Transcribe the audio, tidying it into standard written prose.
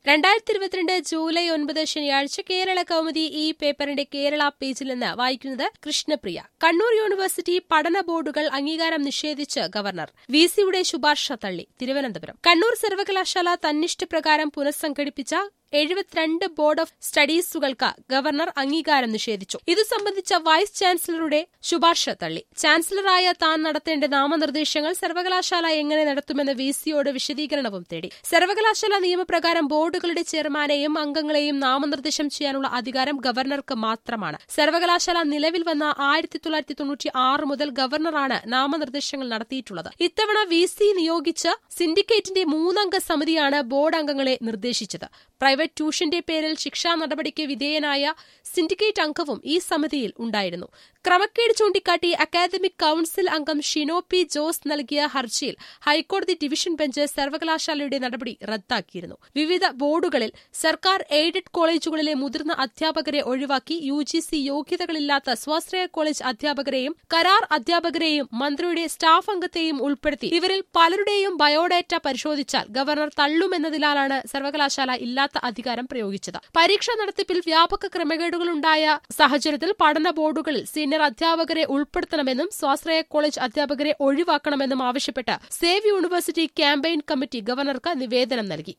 2022 July 9 ശനിയാഴ്ച കേരള കൗമുദി ഈ പേപ്പറിന്റെ കേരള പേജിൽ നിന്ന് വായിക്കുന്നത് കൃഷ്ണപ്രിയ. കണ്ണൂർ യൂണിവേഴ്സിറ്റി പഠന ബോർഡുകൾ അംഗീകാരം നിഷേധിച്ച് ഗവർണർ. വിസിയുടെ ശുപാർശ തള്ളി. തിരുവനന്തപുരം. കണ്ണൂർ സർവകലാശാല തന്നിഷ്ടപ്രകാരം പുനഃസംഘടിപ്പിച്ച 72 ബോർഡ് ഓഫ് സ്റ്റഡീസുകൾക്ക് ഗവർണർ അംഗീകാരം നിഷേധിച്ചു. ഇതു സംബന്ധിച്ച വൈസ് ചാൻസലറുടെ ശുപാർശ തള്ളി. ചാൻസലറായ താൻ നടത്തേണ്ട നാമനിർദ്ദേശങ്ങൾ സർവകലാശാല എങ്ങനെ നടത്തുമെന്ന് വിസിയോട് വിശദീകരണവും തേടി. സർവകലാശാല നിയമപ്രകാരം ബോർഡുകളുടെ ചെയർമാനെയും അംഗങ്ങളെയും നാമനിർദ്ദേശം ചെയ്യാനുള്ള അധികാരം ഗവർണർക്ക് മാത്രമാണ്. സർവകലാശാല നിലവിൽ വന്ന 1996 മുതൽ ഗവർണറാണ് നാമനിർദ്ദേശങ്ങൾ നടത്തിയിട്ടുള്ളത്. ഇത്തവണ വിസി നിയോഗിച്ച സിൻഡിക്കേറ്റിന്റെ 3-അംഗ സമിതിയാണ് ബോർഡ് അംഗങ്ങളെ നിർദ്ദേശിച്ചത്. പ്രൈവറ്റ് ട്യൂഷന്റെ പേരിൽ ശിക്ഷാ നടപടിക്ക് വിധേയനായ സിൻഡിക്കേറ്റ് അംഗവും ഈ സമിതിയിൽ ഉണ്ടായിരുന്നു. ക്രമക്കേട് ചൂണ്ടിക്കാട്ടി അക്കാദമിക് കൌൺസിൽ അംഗം ഷിനോ പി ജോസ് നൽകിയ ഹർജിയിൽ ഹൈക്കോടതി ഡിവിഷൻ ബെഞ്ച് സർവകലാശാലയുടെ നടപടി റദ്ദാക്കിയിരുന്നു. വിവിധ ബോർഡുകളിൽ സർക്കാർ എയ്ഡഡ് കോളേജുകളിലെ മുതിർന്ന അധ്യാപകരെ ഒഴിവാക്കി യുജിസി യോഗ്യതകളില്ലാത്ത സ്വാശ്രയ കോളേജ് അധ്യാപകരെയും കരാർ അധ്യാപകരെയും മന്ത്രിയുടെ സ്റ്റാഫ് അംഗത്തെയും ഉൾപ്പെടുത്തി ഇവരിൽ പലരുടെയും ബയോഡാറ്റ പരിശോധിച്ചാൽ ഗവർണർ തള്ളുമെന്നതിനാലാണ് സർവകലാശാല ഇല്ലാത്ത അധികാരം പ്രയോഗിച്ചത്. പരീക്ഷാ നടത്തിപ്പിൽ വ്യാപക ക്രമക്കേടുകളുണ്ടായ സാഹചര്യത്തിൽ പഠന ബോർഡുകളിൽ സീനിയർ അധ്യാപകരെ ഉൾപ്പെടുത്തണമെന്നും സ്വാശ്രയ കോളേജ് അധ്യാപകരെ ഒഴിവാക്കണമെന്നും ആവശ്യപ്പെട്ട് സേവ് യൂണിവേഴ്സിറ്റി ക്യാമ്പയിൻ കമ്മിറ്റി ഗവർണർക്ക് നിവേദനം നൽകി.